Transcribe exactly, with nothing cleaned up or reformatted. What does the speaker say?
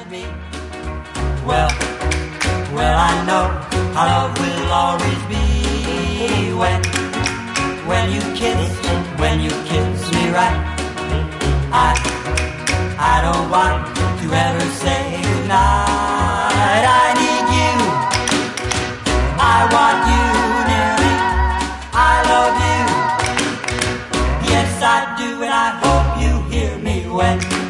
to me. Well, well, I know how love will always be when, when you kiss, when you kiss me right. I, I don't want to ever say goodnight. I need you, I want you near me, I love you, yes I do, and I hope you hear me when